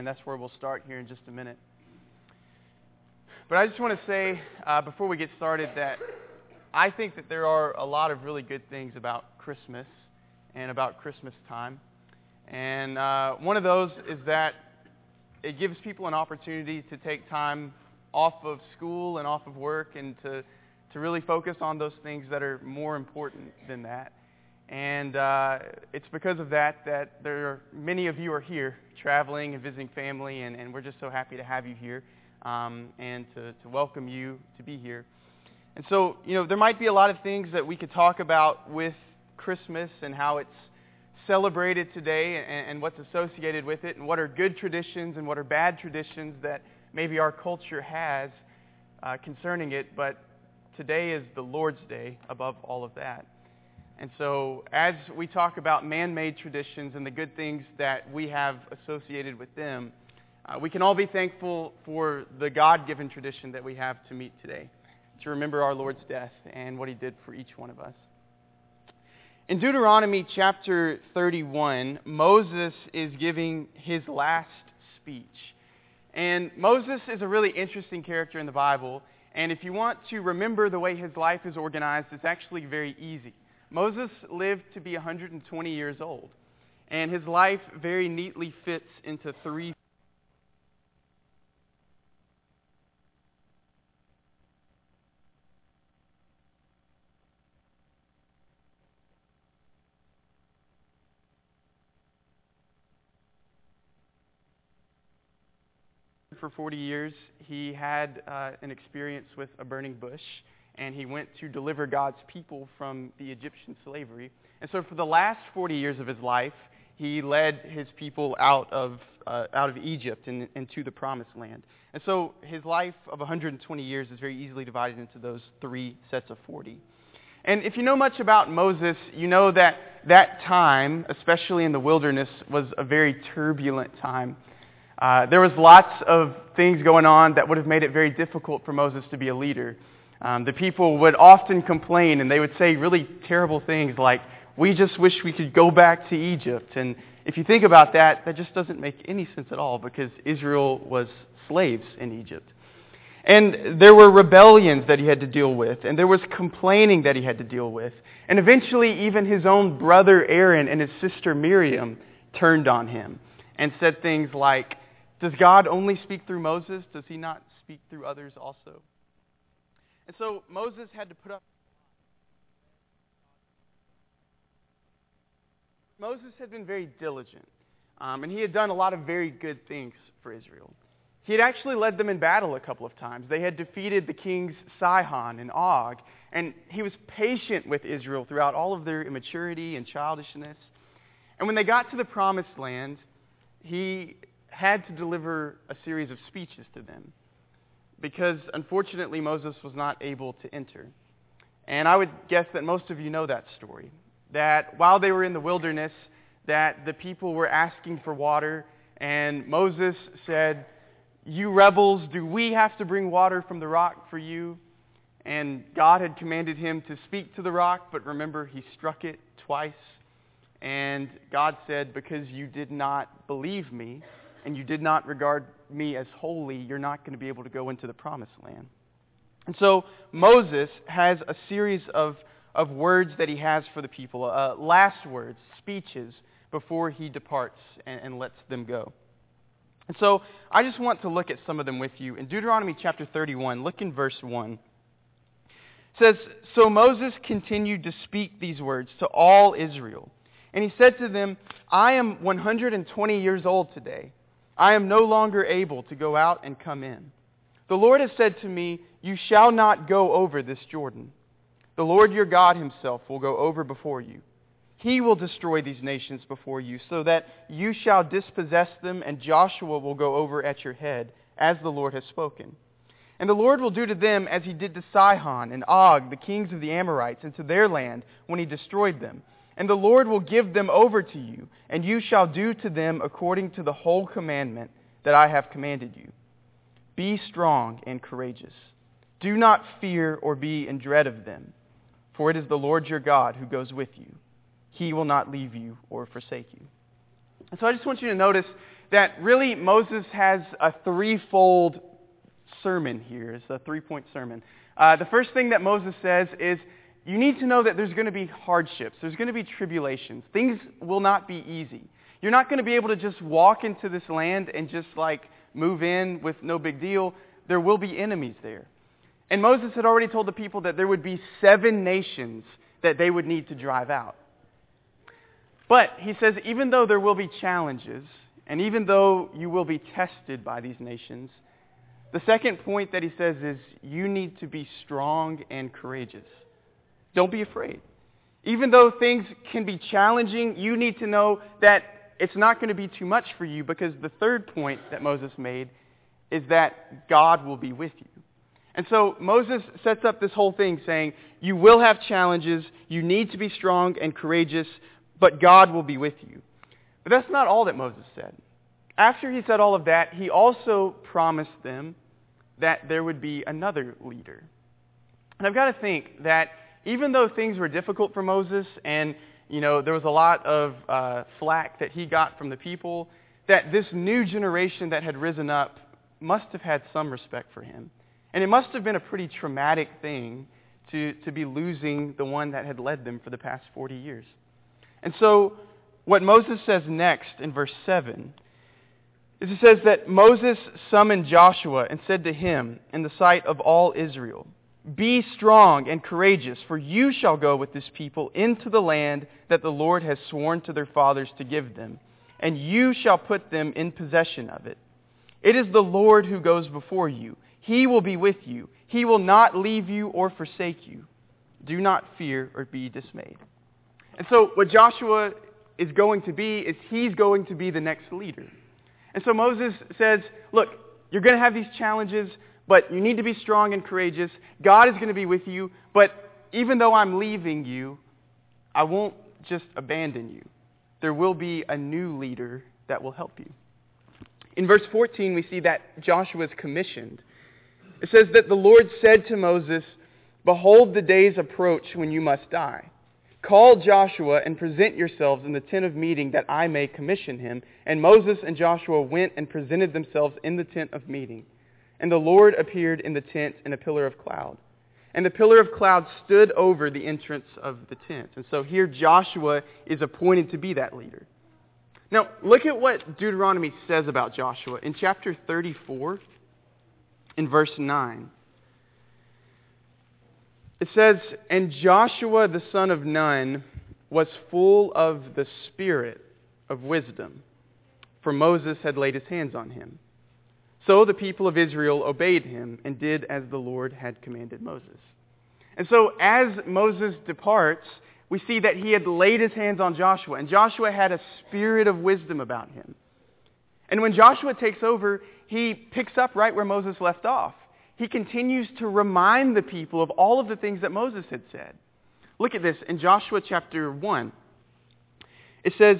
and that's where we'll start here in just a minute. But I just want to say, before we get started, that I think that there are a lot of really good things about Christmas and about Christmas time. And one of those is that it gives people an opportunity to take time off of school and off of work and to really focus on those things that are more important than that. And it's because of that many of you are here traveling and visiting family, and we're just so happy to have you here and to welcome you to be here. And so, there might be a lot of things that we could talk about with Christmas and how it's celebrated today and what's associated with it and what are good traditions and what are bad traditions that maybe our culture has concerning it. But today is the Lord's Day above all of that. And so as we talk about man-made traditions and the good things that we have associated with them, we can all be thankful for the God-given tradition that we have to meet today, to remember our Lord's death and what He did for each one of us. In Deuteronomy chapter 31, Moses is giving his last speech. And Moses is a really interesting character in the Bible, and if you want to remember the way his life is organized, it's actually very easy. Moses lived to be 120 years old, and his life very neatly fits into three. For 40 years, he had an experience with a burning bush, and he went to deliver God's people from the Egyptian slavery. And so for the last 40 years of his life, he led his people out of Egypt and into the Promised Land. And so his life of 120 years is very easily divided into those three sets of 40. And if you know much about Moses, you know that time, especially in the wilderness, was a very turbulent time. There was lots of things going on that would have made it very difficult for Moses to be a leader. The people would often complain, and they would say really terrible things like, "We just wish we could go back to Egypt." And if you think about that, that just doesn't make any sense at all, because Israel was slaves in Egypt. And there were rebellions that he had to deal with, and there was complaining that he had to deal with. And eventually, even his own brother Aaron and his sister Miriam turned on him and said things like, "Does God only speak through Moses? Does He not speak through others also?" And so Moses had to put up. Moses had been very diligent, and he had done a lot of very good things for Israel. He had actually led them in battle a couple of times. They had defeated the kings Sihon and Og, and he was patient with Israel throughout all of their immaturity and childishness. And when they got to the Promised Land, he had to deliver a series of speeches to them, because unfortunately Moses was not able to enter. And I would guess that most of you know that story, that while they were in the wilderness, that the people were asking for water, and Moses said, "You rebels, do we have to bring water from the rock for you?" And God had commanded him to speak to the rock, but remember, he struck it twice. And God said, "Because you did not believe me, and you did not regard me as holy, you're not going to be able to go into the Promised Land." And so Moses has a series of words that he has for the people, last words, speeches, before he departs and lets them go. And so I just want to look at some of them with you. In Deuteronomy chapter 31, look in verse 1. It says, "So Moses continued to speak these words to all Israel. And he said to them, I am 120 years old today. I am no longer able to go out and come in. The Lord has said to me, you shall not go over this Jordan. The Lord your God Himself will go over before you. He will destroy these nations before you, so that you shall dispossess them, and Joshua will go over at your head, as the Lord has spoken. And the Lord will do to them as He did to Sihon and Og, the kings of the Amorites, and to their land when He destroyed them. And the Lord will give them over to you, and you shall do to them according to the whole commandment that I have commanded you. Be strong and courageous. Do not fear or be in dread of them, for it is the Lord your God who goes with you. He will not leave you or forsake you." And so I just want you to notice that really Moses has a threefold sermon here. It's a three-point sermon. The first thing that Moses says is, you need to know that there's going to be hardships. There's going to be tribulations. Things will not be easy. You're not going to be able to just walk into this land and just move in with no big deal. There will be enemies there. And Moses had already told the people that there would be 7 nations that they would need to drive out. But he says, even though there will be challenges, and even though you will be tested by these nations, the second point that he says is, you need to be strong and courageous. Don't be afraid. Even though things can be challenging, you need to know that it's not going to be too much for you, because the third point that Moses made is that God will be with you. And so Moses sets up this whole thing saying, you will have challenges, you need to be strong and courageous, but God will be with you. But that's not all that Moses said. After he said all of that, he also promised them that there would be another leader. And I've got to think that even though things were difficult for Moses, and there was a lot of flack that he got from the people, that this new generation that had risen up must have had some respect for him. And it must have been a pretty traumatic thing to be losing the one that had led them for the past 40 years. And so what Moses says next in verse 7 is it says that Moses summoned Joshua and said to him in the sight of all Israel, be strong and courageous, for you shall go with this people into the land that the Lord has sworn to their fathers to give them, and you shall put them in possession of it. It is the Lord who goes before you. He will be with you. He will not leave you or forsake you. Do not fear or be dismayed. And so what Joshua is going to be is he's going to be the next leader. And so Moses says, look, you're going to have these challenges, but you need to be strong and courageous. God is going to be with you, but even though I'm leaving you, I won't just abandon you. There will be a new leader that will help you. In verse 14, we see that Joshua is commissioned. It says that the Lord said to Moses, behold, the days approach when you must die. Call Joshua and present yourselves in the tent of meeting that I may commission him. And Moses and Joshua went and presented themselves in the tent of meeting. And the Lord appeared in the tent in a pillar of cloud. And the pillar of cloud stood over the entrance of the tent. And so here Joshua is appointed to be that leader. Now, look at what Deuteronomy says about Joshua. In chapter 34, in verse 9, it says, and Joshua the son of Nun was full of the spirit of wisdom, for Moses had laid his hands on him. So the people of Israel obeyed him and did as the Lord had commanded Moses. And so as Moses departs, we see that he had laid his hands on Joshua, and Joshua had a spirit of wisdom about him. And when Joshua takes over, he picks up right where Moses left off. He continues to remind the people of all of the things that Moses had said. Look at this in Joshua chapter 1. It says,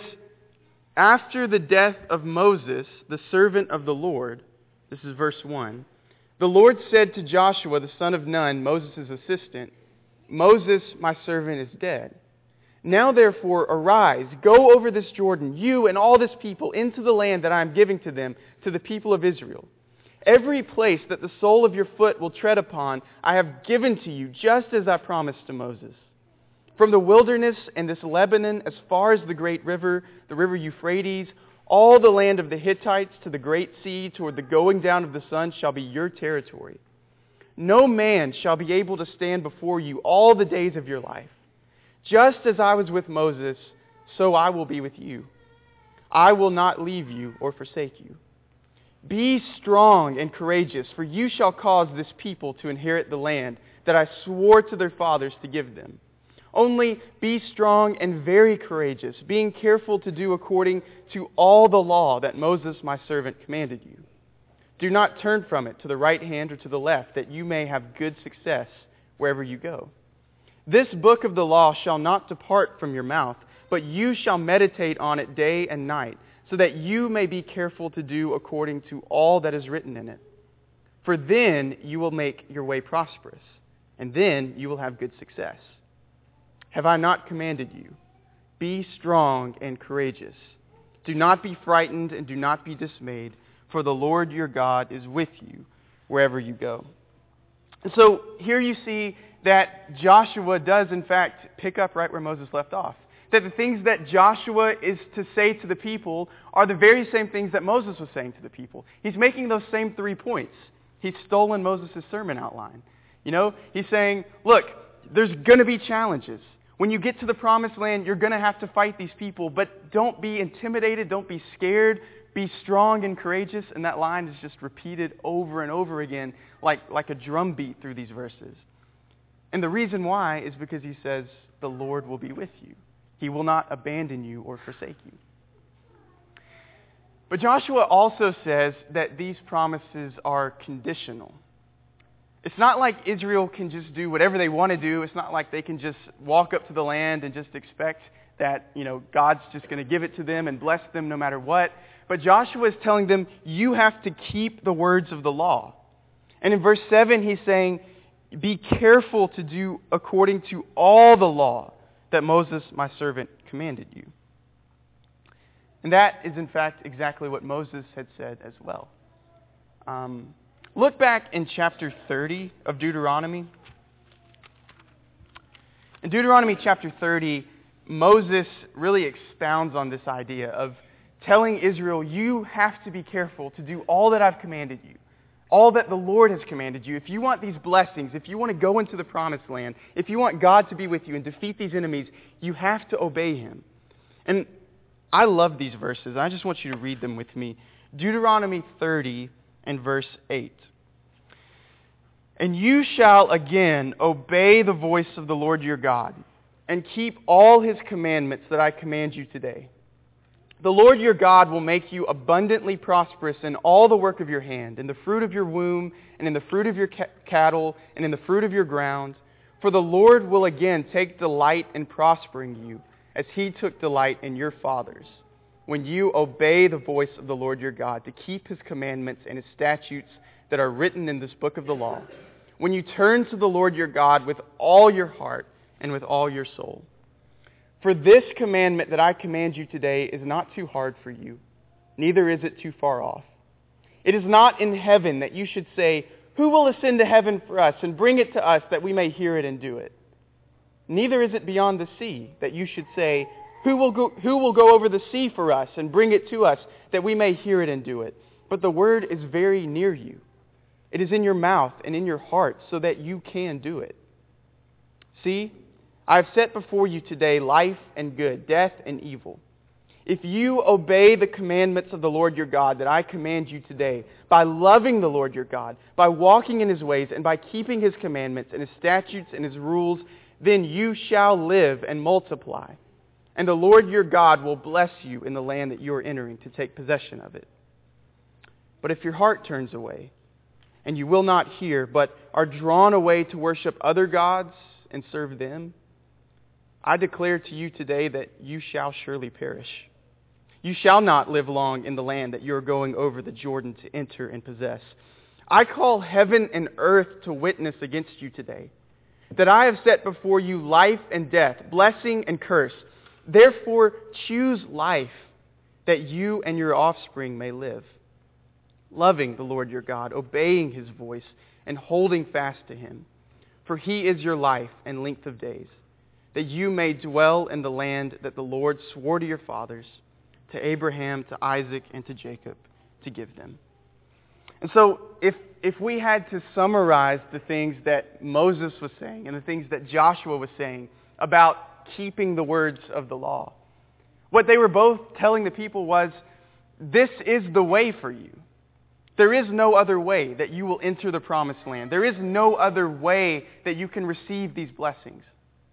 after the death of Moses, the servant of the Lord, this is verse 1, the Lord said to Joshua, the son of Nun, Moses' assistant, Moses, my servant, is dead. Now therefore arise, go over this Jordan, you and all this people, into the land that I am giving to them, to the people of Israel. Every place that the sole of your foot will tread upon, I have given to you, just as I promised to Moses. From the wilderness and this Lebanon, as far as the great river, the river Euphrates, all the land of the Hittites to the great sea, toward the going down of the sun, shall be your territory. No man shall be able to stand before you all the days of your life. Just as I was with Moses, so I will be with you. I will not leave you or forsake you. Be strong and courageous, for you shall cause this people to inherit the land that I swore to their fathers to give them. Only be strong and very courageous, being careful to do according to all the law that Moses my servant commanded you. Do not turn from it to the right hand or to the left, that you may have good success wherever you go. This book of the law shall not depart from your mouth, but you shall meditate on it day and night, so that you may be careful to do according to all that is written in it. For then you will make your way prosperous, and then you will have good success. Have I not commanded you? Be strong and courageous. Do not be frightened and do not be dismayed, for the Lord your God is with you wherever you go. And so here you see that Joshua does in fact pick up right where Moses left off. That the things that Joshua is to say to the people are the very same things that Moses was saying to the people. He's making those same 3 points. He's stolen Moses' sermon outline. He's saying, look, there's going to be challenges. When you get to the promised land, you're going to have to fight these people, but don't be intimidated, don't be scared, be strong and courageous. And that line is just repeated over and over again like a drum beat through these verses. And the reason why is because he says, the Lord will be with you. He will not abandon you or forsake you. But Joshua also says that these promises are conditional. It's not like Israel can just do whatever they want to do. It's not like they can just walk up to the land and just expect that, God's just going to give it to them and bless them no matter what. But Joshua is telling them, you have to keep the words of the law. And in verse 7, he's saying, be careful to do according to all the law that Moses, my servant, commanded you. And that is, in fact, exactly what Moses had said as well. Look back in chapter 30 of Deuteronomy. In Deuteronomy chapter 30, Moses really expounds on this idea of telling Israel, you have to be careful to do all that I've commanded you, all that the Lord has commanded you. If you want these blessings, if you want to go into the promised land, if you want God to be with you and defeat these enemies, you have to obey Him. And I love these verses. I just want you to read them with me. Deuteronomy 30 and verse 8. And you shall again obey the voice of the Lord your God, and keep all His commandments that I command you today. The Lord your God will make you abundantly prosperous in all the work of your hand, in the fruit of your womb, and in the fruit of your cattle, and in the fruit of your ground. For the Lord will again take delight in prospering you, as He took delight in your fathers, when you obey the voice of the Lord your God, to keep His commandments and His statutes that are written in this book of the law, when you turn to the Lord your God with all your heart and with all your soul. For this commandment that I command you today is not too hard for you, neither is it too far off. It is not in heaven that you should say, who will ascend to heaven for us and bring it to us that we may hear it and do it? Neither is it beyond the sea that you should say, who will go over the sea for us and bring it to us that we may hear it and do it? But the word is very near you. It is in your mouth and in your heart so that you can do it. See, I have set before you today life and good, death and evil. If you obey the commandments of the Lord your God that I command you today, by loving the Lord your God, by walking in His ways, and by keeping His commandments and His statutes and His rules, then you shall live and multiply. And the Lord your God will bless you in the land that you are entering to take possession of it. But if your heart turns away, and you will not hear, but are drawn away to worship other gods and serve them, I declare to you today that you shall surely perish. You shall not live long in the land that you are going over the Jordan to enter and possess. I call heaven and earth to witness against you today, that I have set before you life and death, blessing and curse. Therefore choose life, that you and your offspring may live, loving the Lord your God, obeying His voice, and holding fast to Him. For He is your life and length of days, that you may dwell in the land that the Lord swore to your fathers, to Abraham, to Isaac, and to Jacob, to give them. And so, if we had to summarize the things that Moses was saying and the things that Joshua was saying about keeping the words of the law, what they were both telling the people was, this is the way for you. There is no other way that you will enter the promised land. There is no other way that you can receive these blessings.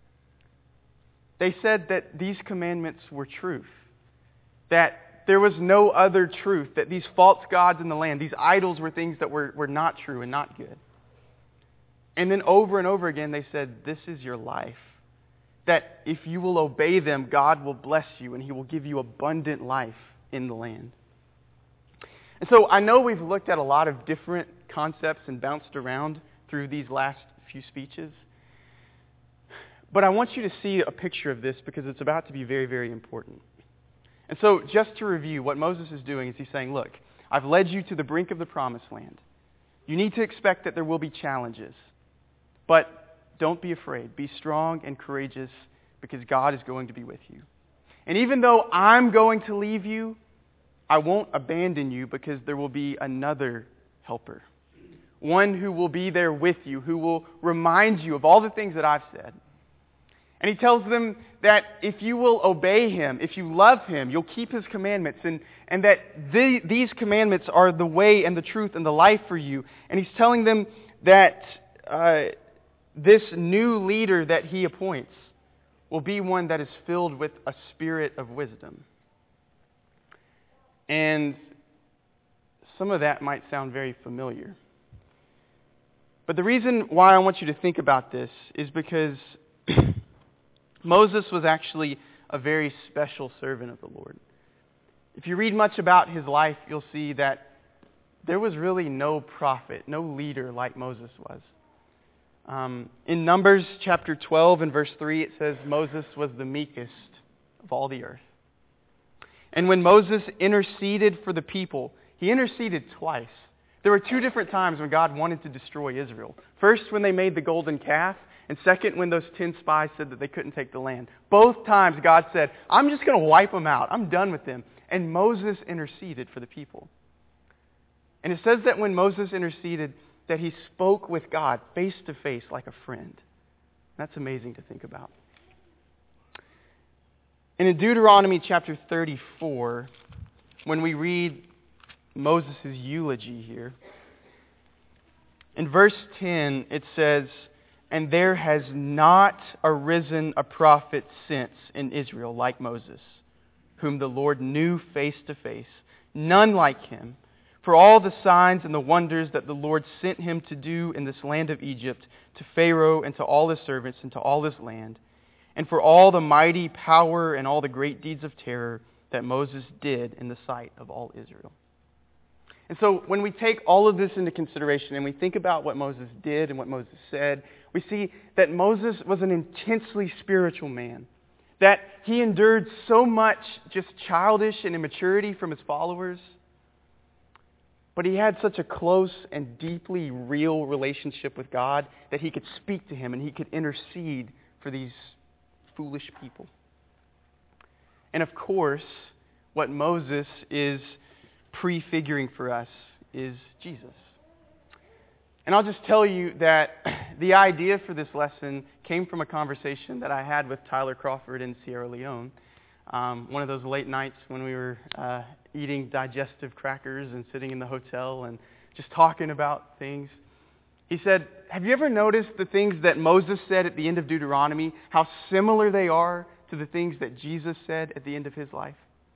They said that these commandments were truth, that there was no other truth, that these false gods in the land, these idols were things that were not true and not good. And then over and over again they said, this is your life, that if you will obey them, God will bless you and He will give you abundant life in the land. And so I know we've looked at a lot of different concepts and bounced around through these last few speeches. But I want you to see a picture of this because it's about to be very, very important. And so just to review, what Moses is doing is he's saying, look, I've led you to the brink of the promised land. You need to expect that there will be challenges. But don't be afraid. Be strong and courageous because God is going to be with you. And even though I'm going to leave you, I won't abandon you because there will be another helper. One who will be there with you, who will remind you of all the things that I've said. And he tells them that if you will obey him, if you love him, you'll keep his commandments, and that these commandments are the way and the truth and the life for you. And he's telling them that this new leader that he appoints will be one that is filled with a spirit of wisdom. And some of that might sound very familiar. But the reason why I want you to think about this is because Moses was actually a very special servant of the Lord. If you read much about his life, you'll see that there was really no prophet, no leader like Moses was. In Numbers chapter 12 and verse 3, it says Moses was the meekest of all the earth. And when Moses interceded for the people, he interceded twice. There were two different times when God wanted to destroy Israel. First, when they made the golden calf, and second, when those 10 spies said that they couldn't take the land. Both times God said, I'm just going to wipe them out. I'm done with them. And Moses interceded for the people. And it says that when Moses interceded, that he spoke with God face to face like a friend. That's amazing to think about. And in Deuteronomy chapter 34, when we read Moses' eulogy here, in verse 10 it says, and there has not arisen a prophet since in Israel like Moses, whom the Lord knew face to face, none like him. For all the signs and the wonders that the Lord sent him to do in this land of Egypt, to Pharaoh and to all his servants and to all his land, and for all the mighty power and all the great deeds of terror that Moses did in the sight of all Israel. And so when we take all of this into consideration and we think about what Moses did and what Moses said, we see that Moses was an intensely spiritual man, that he endured so much just childish and immaturity from his followers, but he had such a close and deeply real relationship with God that he could speak to him and he could intercede for these foolish people. And of course, what Moses is prefiguring for us is Jesus. And I'll just tell you that the idea for this lesson came from a conversation that I had with Tyler Crawford in Sierra Leone. One of those late nights when we were eating digestive crackers and sitting in the hotel and just talking about things. He said, have you ever noticed the things that Moses said at the end of Deuteronomy, how similar they are to the things that Jesus said at the end of his life?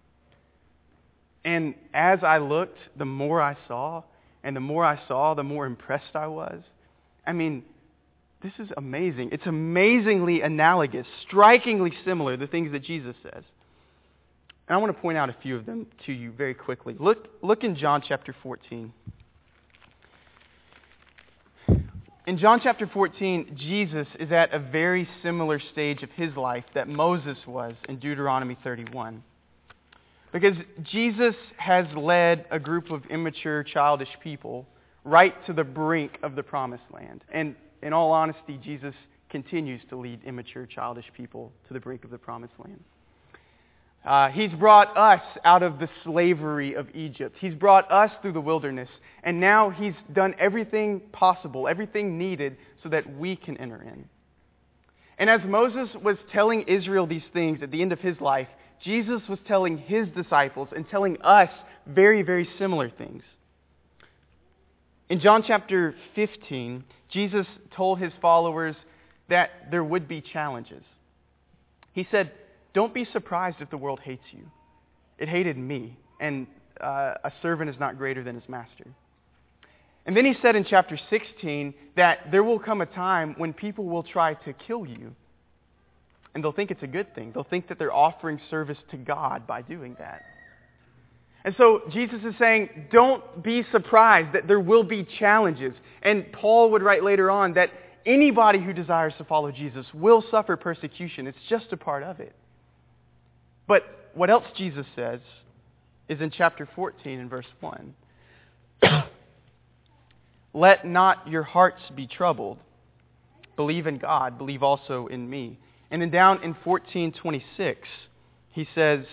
And as I looked, the more I saw, and the more I saw, the more impressed I was. I mean, this is amazing. It's amazingly analogous, strikingly similar, the things that Jesus says. And I want to point out a few of them to you very quickly. Look in John chapter 14. In John chapter 14, Jesus is at a very similar stage of his life that Moses was in Deuteronomy 31. Because Jesus has led a group of immature, childish people right to the brink of the promised land. And in all honesty, Jesus continues to lead immature, childish people to the brink of the promised land. He's brought us out of the slavery of Egypt. He's brought us through the wilderness. And now he's done everything possible, everything needed so that we can enter in. And as Moses was telling Israel these things at the end of his life, Jesus was telling his disciples and telling us very, very similar things. In John chapter 15, Jesus told his followers that there would be challenges. He said, don't be surprised if the world hates you. It hated me, and a servant is not greater than his master. And then he said in chapter 16 that there will come a time when people will try to kill you. And they'll think it's a good thing. They'll think that they're offering service to God by doing that. And so Jesus is saying, don't be surprised that there will be challenges. And Paul would write later on that anybody who desires to follow Jesus will suffer persecution. It's just a part of it. But what else Jesus says is in chapter 14 and verse 1. Let not your hearts be troubled. Believe in God, believe also in me. And then down in 14:26, he says,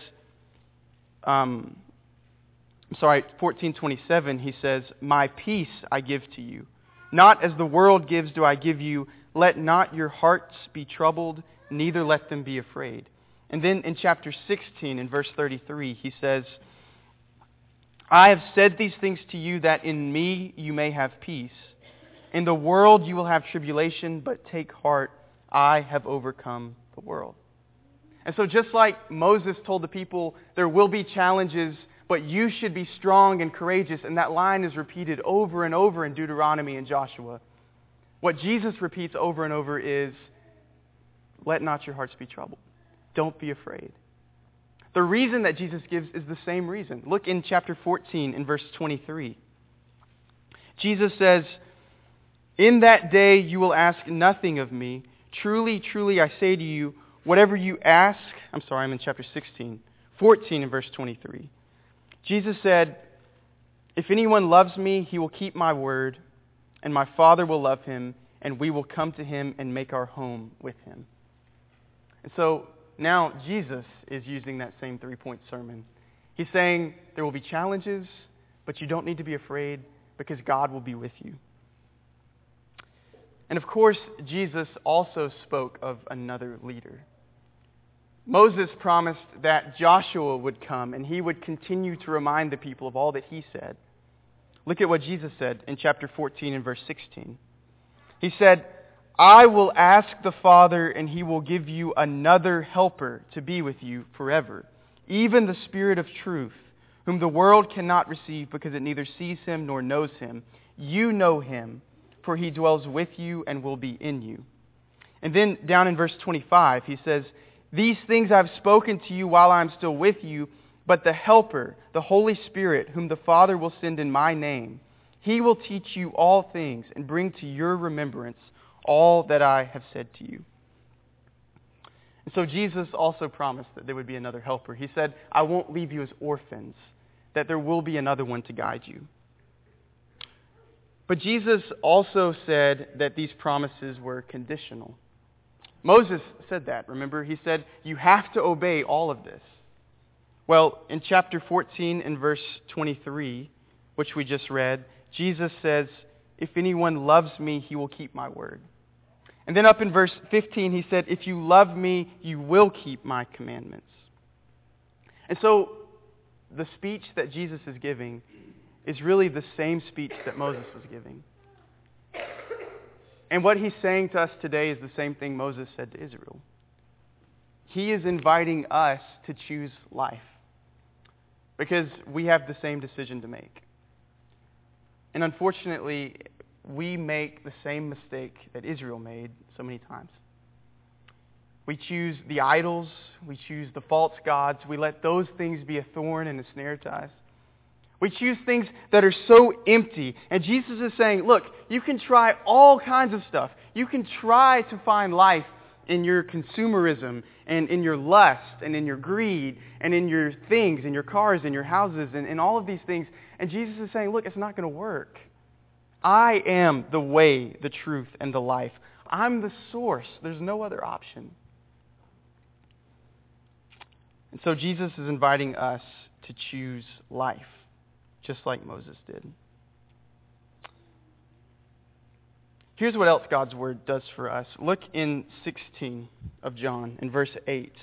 14:27, he says, my peace I give to you. Not as the world gives do I give you. Let not your hearts be troubled, neither let them be afraid. And then in chapter 16, in verse 33, he says, I have said these things to you that in me you may have peace. In the world you will have tribulation, but take heart, I have overcome the world. And so just like Moses told the people, there will be challenges, but you should be strong and courageous. And that line is repeated over and over in Deuteronomy and Joshua. What Jesus repeats over and over is, let not your hearts be troubled. Don't be afraid. The reason that Jesus gives is the same reason. Look in chapter 14 in verse 23. Jesus says, in that day you will ask nothing of me. Truly, truly, I say to you, whatever you ask... I'm in chapter 16. 14 in verse 23. Jesus said, if anyone loves me, he will keep my word, and my Father will love him, and we will come to him and make our home with him. And so now Jesus is using that same 3-point sermon. He's saying there will be challenges, but you don't need to be afraid because God will be with you. And of course, Jesus also spoke of another leader. Moses promised that Joshua would come and he would continue to remind the people of all that he said. Look at what Jesus said in chapter 14 and verse 16. He said, I will ask the Father and he will give you another helper to be with you forever, even the Spirit of truth, whom the world cannot receive because it neither sees him nor knows him. You know him, for he dwells with you and will be in you. And then down in verse 25, he says, these things I have spoken to you while I am still with you, but the Helper, the Holy Spirit, whom the Father will send in my name, he will teach you all things and bring to your remembrance all that I have said to you. And so Jesus also promised that there would be another helper. He said, I won't leave you as orphans, that there will be another one to guide you. But Jesus also said that these promises were conditional. Moses said that, remember? He said, you have to obey all of this. Well, in chapter 14 and verse 23, which we just read, Jesus says, if anyone loves me, he will keep my word. And then up in verse 15, he said, if you love me, you will keep my commandments. And so the speech that Jesus is giving is really the same speech that Moses was giving. And what he's saying to us today is the same thing Moses said to Israel. He is inviting us to choose life because we have the same decision to make. And unfortunately, we make the same mistake that Israel made so many times. We choose the idols, we choose the false gods, we let those things be a thorn and a snare to us. We choose things that are so empty. And Jesus is saying, look, you can try all kinds of stuff. You can try to find life in your consumerism and in your lust and in your greed and in your things, in your cars, in your houses, and all of these things. And Jesus is saying, look, it's not going to work. I am the way, the truth, and the life. I'm the source. There's no other option. And so Jesus is inviting us to choose life, just like Moses did. Here's what else God's Word does for us. Look in 16 of John, in verse 8. It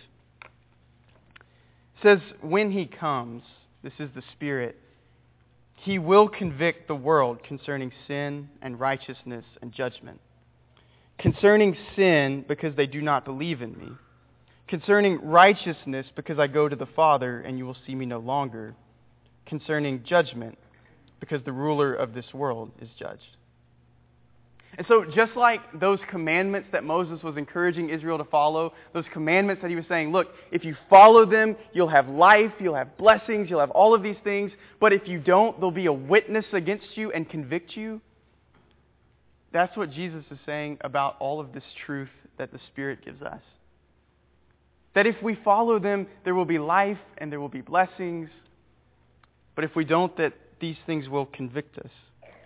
says, when He comes, this is the Spirit, He will convict the world concerning sin and righteousness and judgment. Concerning sin, because they do not believe in me. Concerning righteousness, because I go to the Father and you will see me no longer. Concerning judgment, because the ruler of this world is judged. And so just like those commandments that Moses was encouraging Israel to follow, those commandments that he was saying, look, if you follow them, you'll have life, you'll have blessings, you'll have all of these things, but if you don't, there'll be a witness against you and convict you. That's what Jesus is saying about all of this truth that the Spirit gives us. That if we follow them, there will be life and there will be blessings. But if we don't, that these things will convict us.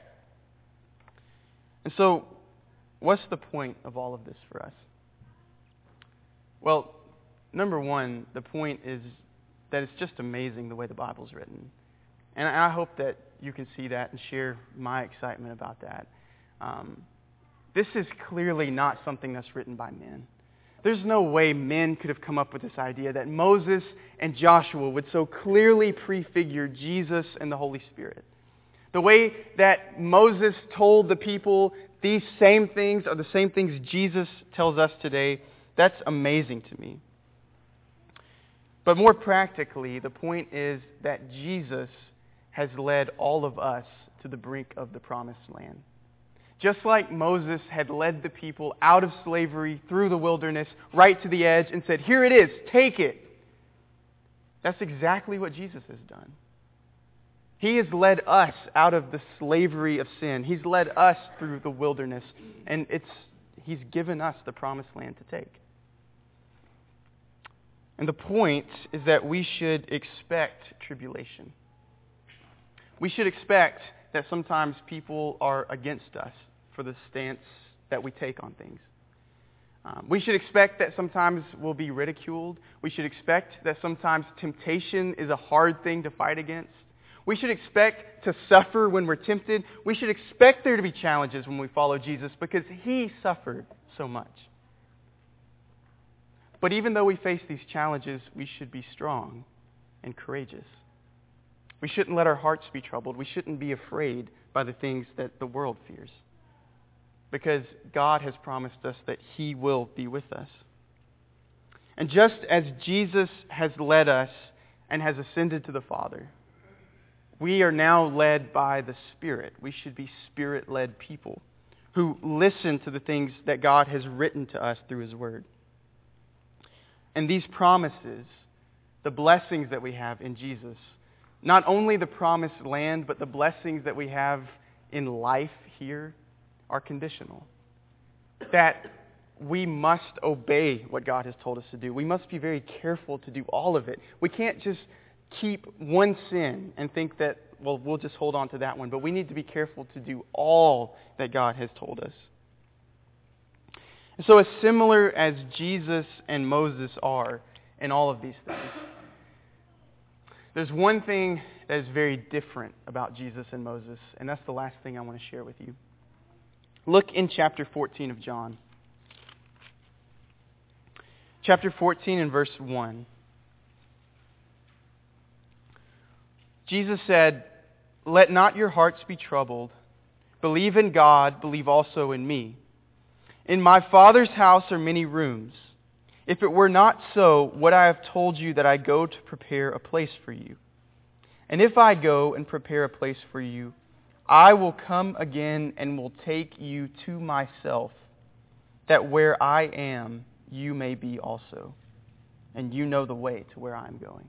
And so, what's the point of all of this for us? Well, number one, the point is that it's just amazing the way the Bible's written. And I hope that you can see that and share my excitement about that. This is clearly not something that's written by men. There's no way men could have come up with this idea that Moses and Joshua would so clearly prefigure Jesus and the Holy Spirit. The way that Moses told the people these same things are the same things Jesus tells us today, that's amazing to me. But more practically, the point is that Jesus has led all of us to the brink of the promised land. Just like Moses had led the people out of slavery through the wilderness, right to the edge, and said, "Here it is, take it." That's exactly what Jesus has done. He has led us out of the slavery of sin. He's led us through the wilderness, and He's given us the promised land to take. And the point is that we should expect tribulation. We should expect that sometimes people are against us for the stance that we take on things. We should expect that sometimes we'll be ridiculed. We should expect that sometimes temptation is a hard thing to fight against. We should expect to suffer when we're tempted. We should expect there to be challenges when we follow Jesus because He suffered so much. But even though we face these challenges, we should be strong and courageous. We shouldn't let our hearts be troubled. We shouldn't be afraid by the things that the world fears. Because God has promised us that He will be with us. And just as Jesus has led us and has ascended to the Father, we are now led by the Spirit. We should be Spirit-led people who listen to the things that God has written to us through His Word. And these promises, the blessings that we have in Jesus, not only the promised land, but the blessings that we have in life here, are conditional. That we must obey what God has told us to do. We must be very careful to do all of it. We can't just keep one sin and think that, well, we'll just hold on to that one. But we need to be careful to do all that God has told us. And so as similar as Jesus and Moses are in all of these things, there's one thing that is very different about Jesus and Moses, and that's the last thing I want to share with you. Look in chapter 14 of John. Chapter 14 and verse 1. Jesus said, "Let not your hearts be troubled. Believe in God, believe also in me. In my Father's house are many rooms. If it were not so, would I have told you that I go to prepare a place for you? And if I go and prepare a place for you, I will come again and will take you to myself, that where I am, you may be also. And you know the way to where I am going."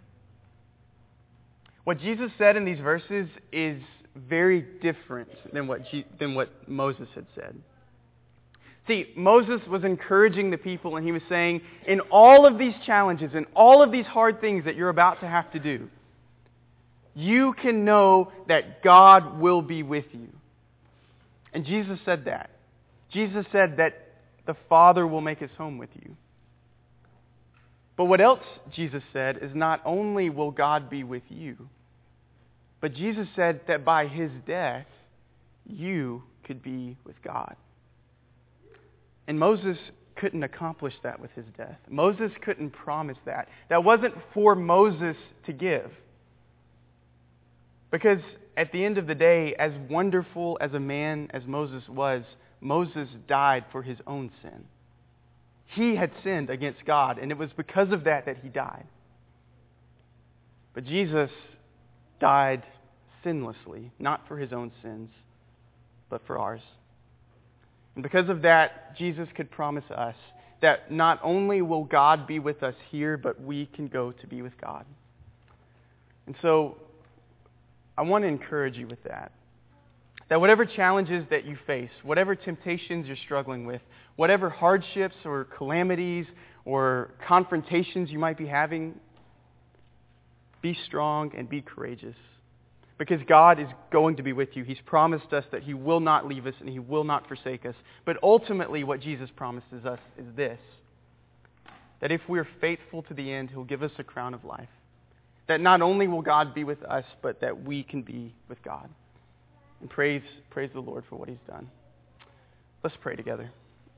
What Jesus said in these verses is very different than what Moses had said. See, Moses was encouraging the people and he was saying, in all of these challenges, in all of these hard things that you're about to have to do, you can know that God will be with you. And Jesus said that. Jesus said that the Father will make His home with you. But what else Jesus said is not only will God be with you, but Jesus said that by His death, you could be with God. And Moses couldn't accomplish that with his death. Moses couldn't promise that. That wasn't for Moses to give. Because at the end of the day, as wonderful as a man as Moses was, Moses died for his own sin. He had sinned against God, and it was because of that he died. But Jesus died sinlessly, not for His own sins, but for ours. And because of that, Jesus could promise us that not only will God be with us here, but we can go to be with God. And so, I want to encourage you with that. That whatever challenges that you face, whatever temptations you're struggling with, whatever hardships or calamities or confrontations you might be having, be strong and be courageous. Because God is going to be with you. He's promised us that He will not leave us and He will not forsake us. But ultimately what Jesus promises us is this: that if we're faithful to the end, He'll give us a crown of life. That not only will God be with us, but that we can be with God. And praise the Lord for what He's done. Let's pray together.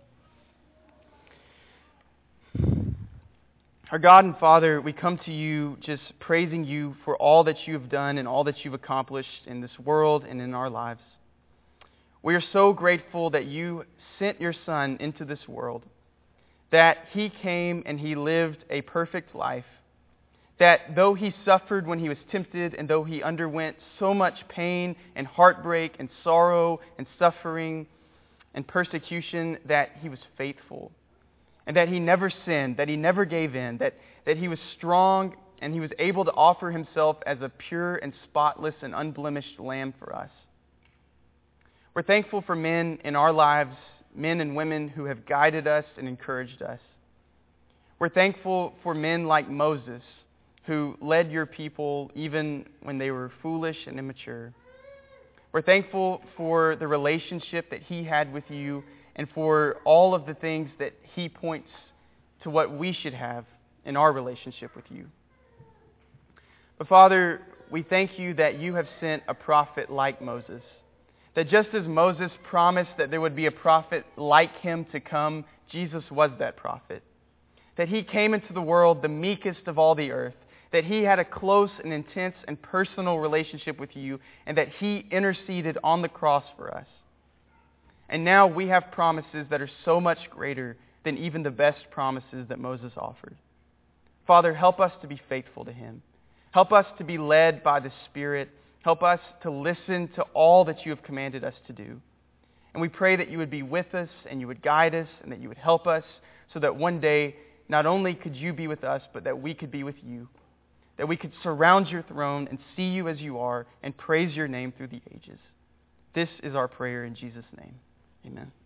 Our God and Father, we come to You just praising You for all that You have done and all that You've accomplished in this world and in our lives. We are so grateful that You sent Your Son into this world, that He came and He lived a perfect life, that though He suffered when He was tempted and though He underwent so much pain and heartbreak and sorrow and suffering and persecution, that He was faithful. And that He never sinned, that He never gave in, that He was strong and He was able to offer Himself as a pure and spotless and unblemished lamb for us. We're thankful for men in our lives, men and women who have guided us and encouraged us. We're thankful for men like Moses, who led Your people even when they were foolish and immature. We're thankful for the relationship that he had with You and for all of the things that he points to what we should have in our relationship with You. But Father, we thank You that You have sent a prophet like Moses. That just as Moses promised that there would be a prophet like him to come, Jesus was that prophet. That He came into the world the meekest of all the earth. That He had a close and intense and personal relationship with You, and that He interceded on the cross for us. And now we have promises that are so much greater than even the best promises that Moses offered. Father, help us to be faithful to Him. Help us to be led by the Spirit. Help us to listen to all that You have commanded us to do. And we pray that You would be with us and You would guide us and that You would help us so that one day not only could You be with us, but that we could be with You. That we could surround Your throne and see You as You are and praise Your name through the ages. This is our prayer in Jesus' name. Amen.